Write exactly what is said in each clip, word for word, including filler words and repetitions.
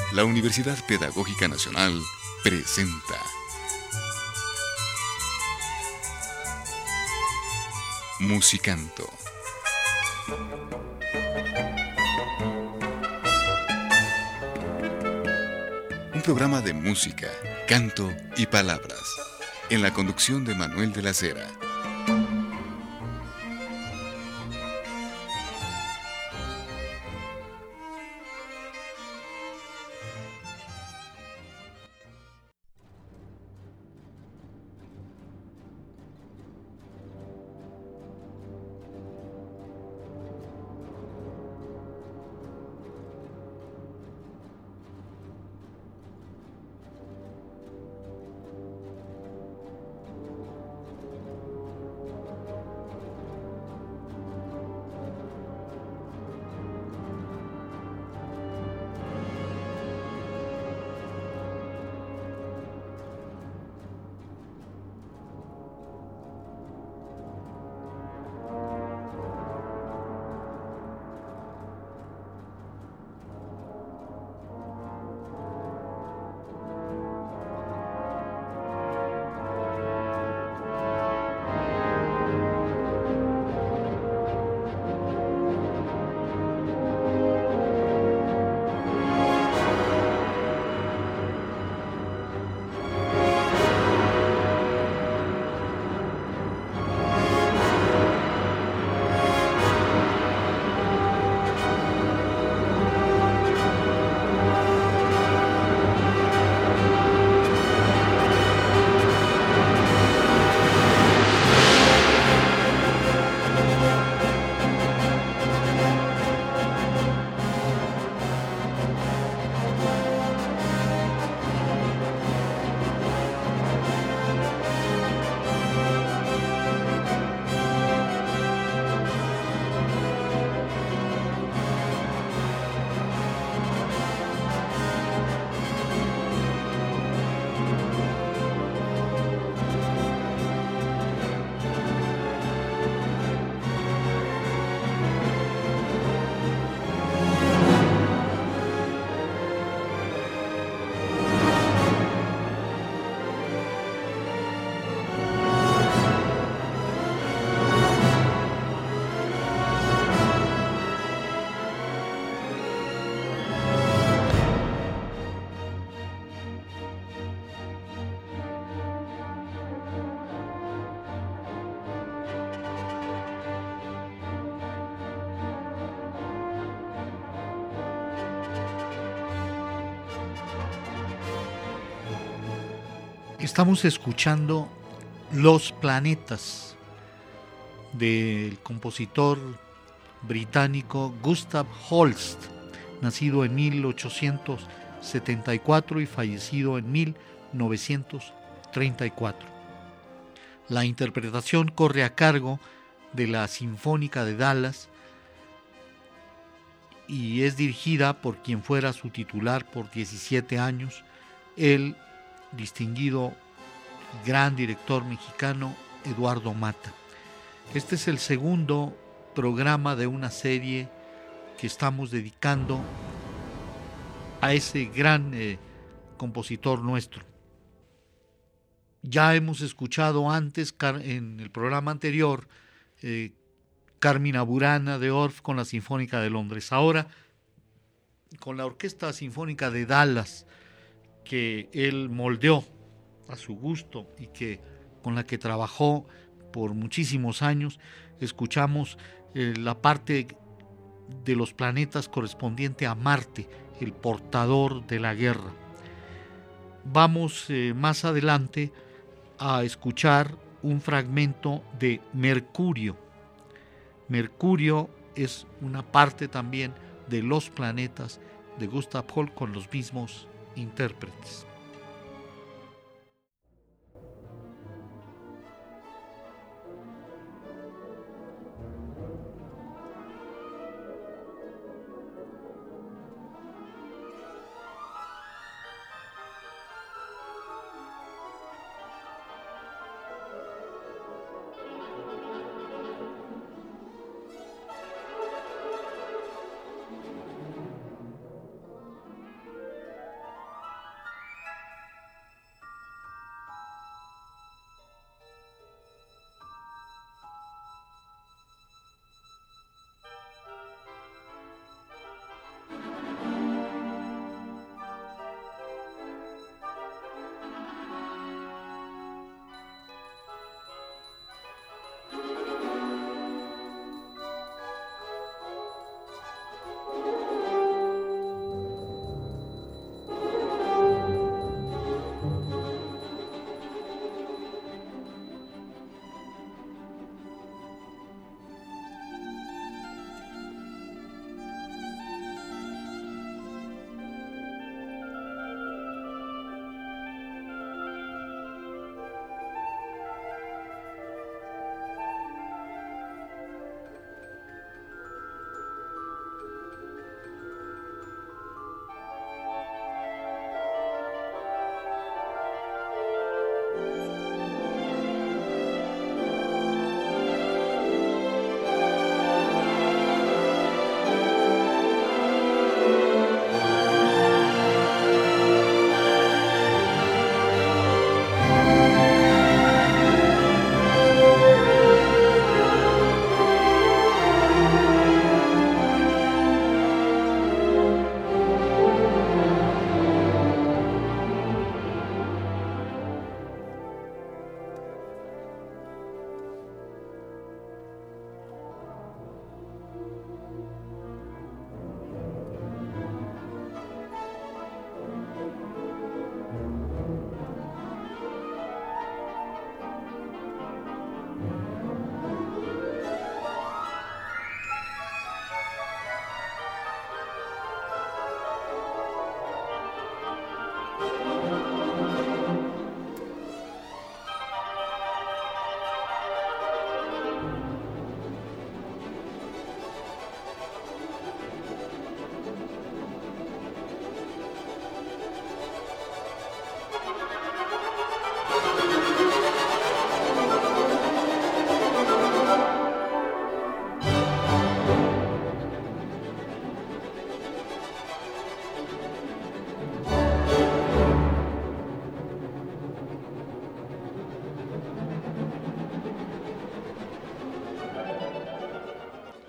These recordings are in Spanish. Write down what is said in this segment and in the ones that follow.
La Universidad Pedagógica Nacional presenta Musicanto. Un programa de música, canto y palabras, en la conducción de Manuel de la Cera. Estamos escuchando Los Planetas del compositor británico Gustav Holst, nacido en mil ochocientos setenta y cuatro y fallecido en mil novecientos treinta y cuatro. La interpretación corre a cargo de la Sinfónica de Dallas y es dirigida por quien fuera su titular por diecisiete años, el distinguido gran director mexicano Eduardo Mata. Este es el segundo programa de una serie que estamos dedicando a ese gran eh, compositor nuestro. Ya hemos escuchado antes en el programa anterior eh, Carmina Burana de Orff con la Sinfónica de Londres. Ahora con la Orquesta Sinfónica de Dallas, que él moldeó a su gusto y que con la que trabajó por muchísimos años, escuchamos eh, la parte de los planetas correspondiente a Marte, el portador de la guerra. Vamos eh, más adelante a escuchar un fragmento de Mercurio. Mercurio es una parte también de los planetas de Gustav Holst con los mismos intérpretes.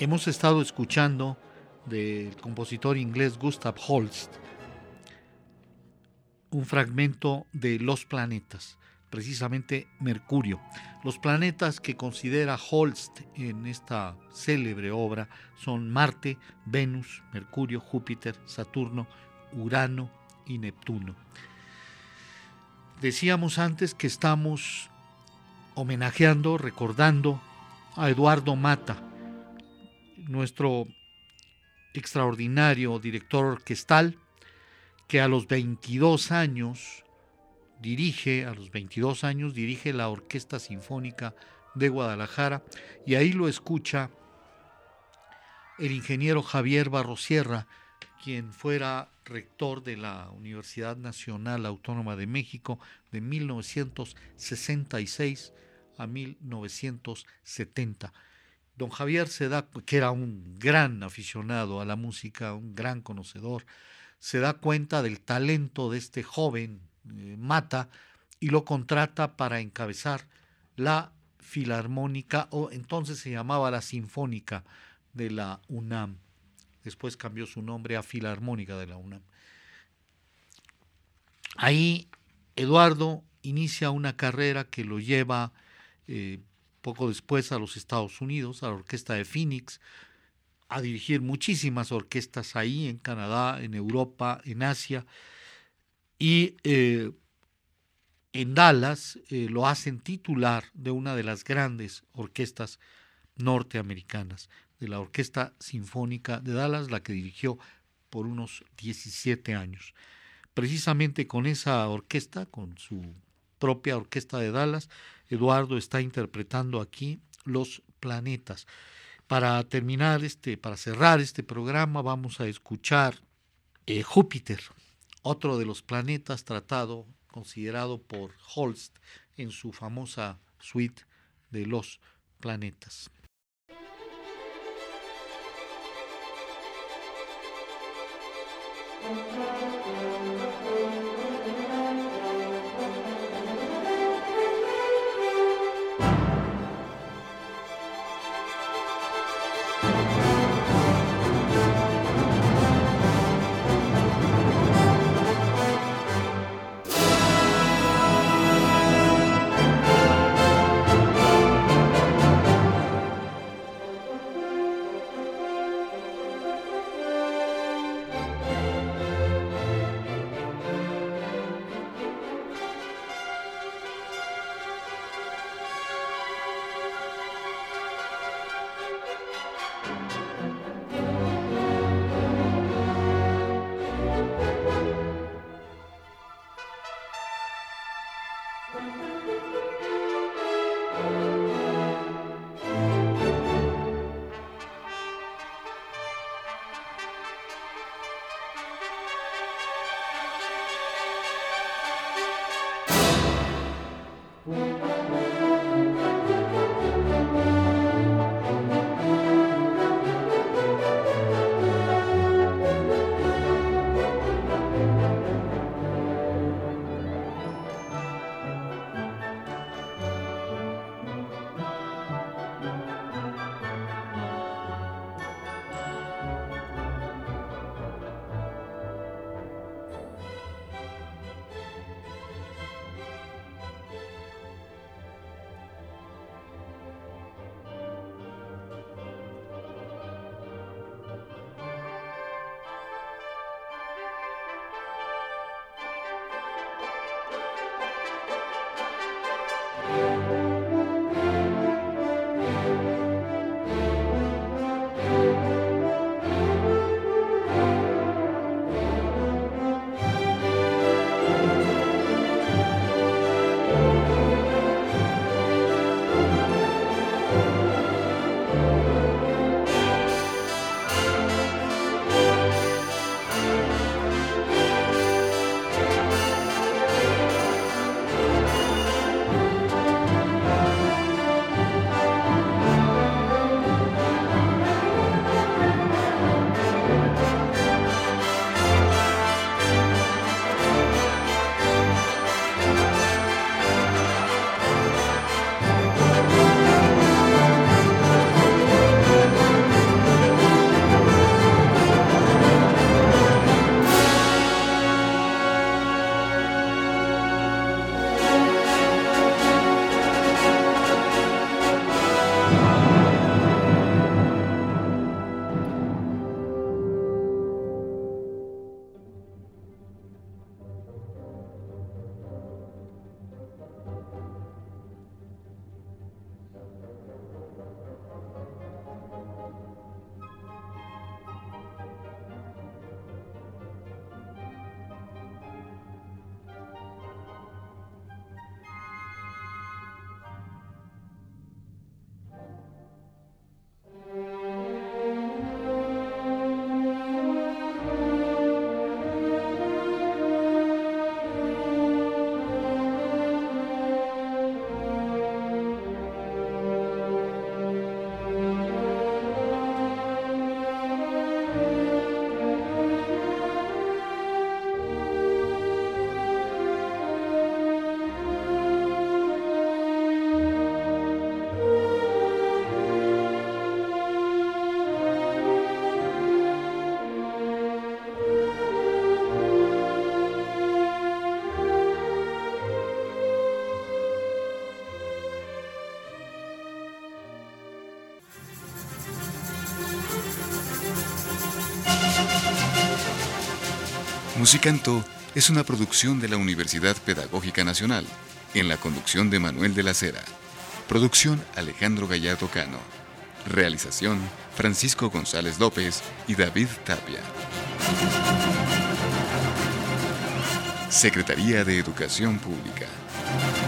Hemos estado escuchando del compositor inglés Gustav Holst un fragmento de Los planetas, precisamente Mercurio. Los planetas que considera Holst en esta célebre obra son Marte, Venus, Mercurio, Júpiter, Saturno, Urano y Neptuno. Decíamos antes que estamos homenajeando, recordando a Eduardo Mata, nuestro extraordinario director orquestal, que a los veintidós años dirige, a los veintidós años dirige la Orquesta Sinfónica de Guadalajara, y ahí lo escucha el ingeniero Javier Barrosierra, quien fuera rector de la Universidad Nacional Autónoma de México de mil novecientos sesenta y seis a mil novecientos setenta. Don Javier se da, que era un gran aficionado a la música, un gran conocedor, se da cuenta del talento de este joven eh, Mata y lo contrata para encabezar la Filarmónica, o entonces se llamaba la Sinfónica de la UNAM. Después cambió su nombre a Filarmónica de la UNAM. Ahí Eduardo inicia una carrera que lo lleva eh, poco después a los Estados Unidos, a la Orquesta de Phoenix, a dirigir muchísimas orquestas ahí, en Canadá, en Europa, en Asia, y eh, en Dallas eh, lo hacen titular de una de las grandes orquestas norteamericanas, de la Orquesta Sinfónica de Dallas, la que dirigió por unos diecisiete años. Precisamente con esa orquesta, con su propia Orquesta de Dallas, Eduardo está interpretando aquí Los planetas. Para terminar este, para cerrar este programa, vamos a escuchar eh, Júpiter, otro de los planetas tratado, considerado por Holst en su famosa suite de Los planetas. Musicanto es una producción de la Universidad Pedagógica Nacional, en la conducción de Manuel de la Cera. Producción Alejandro Gallardo Cano. Realización Francisco González López y David Tapia. Secretaría de Educación Pública.